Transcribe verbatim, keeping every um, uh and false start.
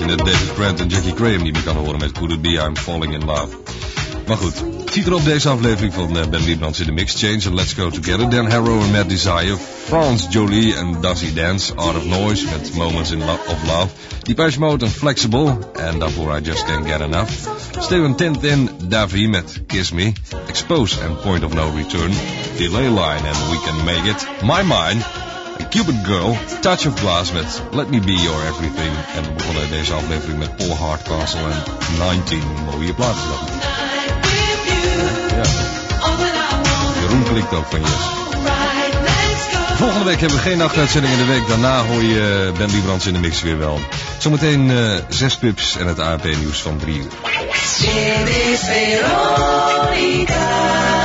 dat David Grant en Jackie Graham niet meer kan horen met Could It Be I'm Falling In Love. Maar goed, het ziet er op deze aflevering van uh, Ben Liebrands in de Mix. Change and Let's Go Together. Dan Harrow en Mad Desire. France Jolie en Does He Dance. Art of Noise met Moments in Lo- of Love. Depeche Mode en Flexible. En daarvoor I Just Can't Get Enough. Steven Tintin Davy met Kiss Me. Expose and Point of No Return. Delay Line and We Can Make It. My Mind. Cupid Girl. Touch of Glass met Let Me Be Your Everything. En we begonnen deze aflevering met Paul Hardcastle en negentien. Mooie platen dan. Ja. Jeroen klikt ook van yes. Volgende week hebben we geen nachtuitzending in de week. Daarna hoor je Ben Liebrands in de Mix weer wel. Zometeen uh, zes pips en het A P nieuws van drie uur. Dit is Veronica.